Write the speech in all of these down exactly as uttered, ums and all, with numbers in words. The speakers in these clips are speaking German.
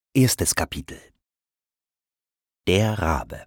Erstes Kapitel. Der Rabe.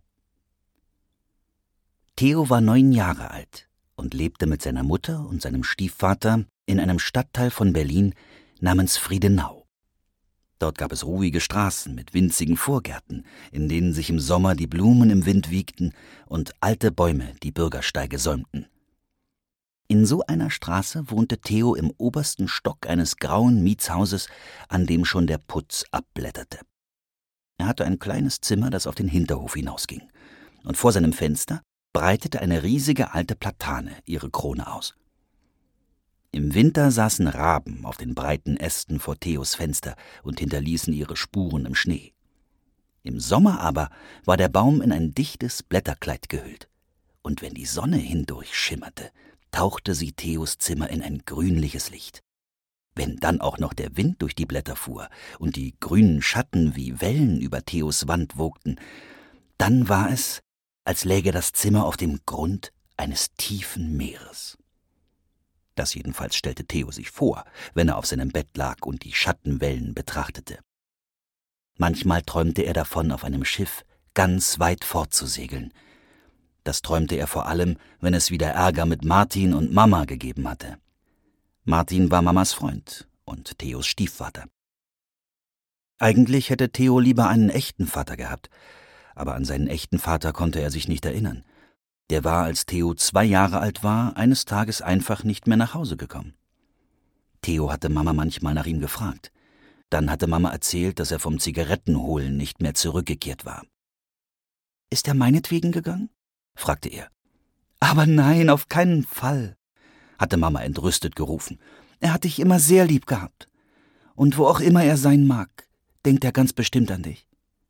Theo war neun Jahre alt und lebte mit seiner Mutter und seinem Stiefvater in einem Stadtteil von Berlin namens Friedenau. Dort gab es ruhige Straßen mit winzigen Vorgärten, in denen sich im Sommer die Blumen im Wind wiegten und alte Bäume die Bürgersteige säumten. In so einer Straße wohnte Theo im obersten Stock eines grauen Mietshauses, an dem schon der Putz abblätterte. Er hatte ein kleines Zimmer, das auf den Hinterhof hinausging, und vor seinem Fenster breitete eine riesige alte Platane ihre Krone aus. Im Winter saßen Raben auf den breiten Ästen vor Theos Fenster und hinterließen ihre Spuren im Schnee. Im Sommer aber war der Baum in ein dichtes Blätterkleid gehüllt, und wenn die Sonne hindurch schimmerte, tauchte sie Theos Zimmer in ein grünliches Licht. Wenn dann auch noch der Wind durch die Blätter fuhr und die grünen Schatten wie Wellen über Theos Wand wogten, dann war es, als läge das Zimmer auf dem Grund eines tiefen Meeres. Das jedenfalls stellte Theo sich vor, wenn er auf seinem Bett lag und die Schattenwellen betrachtete. Manchmal träumte er davon, auf einem Schiff ganz weit fortzusegeln. Das träumte er vor allem, wenn es wieder Ärger mit Martin und Mama gegeben hatte. Martin war Mamas Freund und Theos Stiefvater. Eigentlich hätte Theo lieber einen echten Vater gehabt, aber an seinen echten Vater konnte er sich nicht erinnern. Der war, als Theo zwei Jahre alt war, eines Tages einfach nicht mehr nach Hause gekommen. Theo hatte Mama manchmal nach ihm gefragt. Dann hatte Mama erzählt, dass er vom Zigarettenholen nicht mehr zurückgekehrt war. »Ist er meinetwegen gegangen?« fragte er. »Aber nein, auf keinen Fall«, hatte Mama entrüstet gerufen. »Er hat dich immer sehr lieb gehabt. Und wo auch immer er sein mag, denkt er ganz bestimmt an dich.«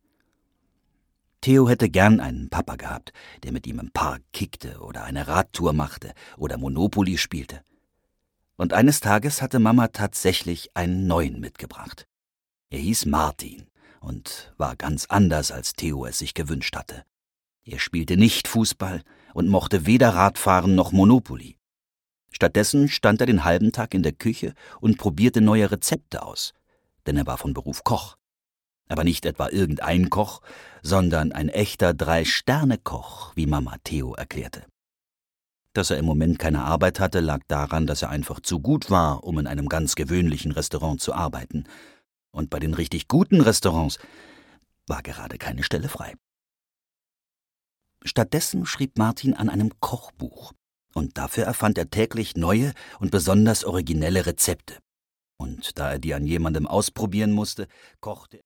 Theo hätte gern einen Papa gehabt, der mit ihm im Park kickte oder eine Radtour machte oder Monopoly spielte. Und eines Tages hatte Mama tatsächlich einen neuen mitgebracht. Er hieß Martin und war ganz anders, als Theo es sich gewünscht hatte. Er spielte nicht Fußball und mochte weder Radfahren noch Monopoly. Stattdessen stand er den halben Tag in der Küche und probierte neue Rezepte aus, denn er war von Beruf Koch. Aber nicht etwa irgendein Koch, sondern ein echter Drei-Sterne-Koch, wie Mama Theo erklärte. Dass er im Moment keine Arbeit hatte, lag daran, dass er einfach zu gut war, um in einem ganz gewöhnlichen Restaurant zu arbeiten. Und bei den richtig guten Restaurants war gerade keine Stelle frei. Stattdessen schrieb Martin an einem Kochbuch, und dafür erfand er täglich neue und besonders originelle Rezepte. Und da er die an jemandem ausprobieren musste, kochte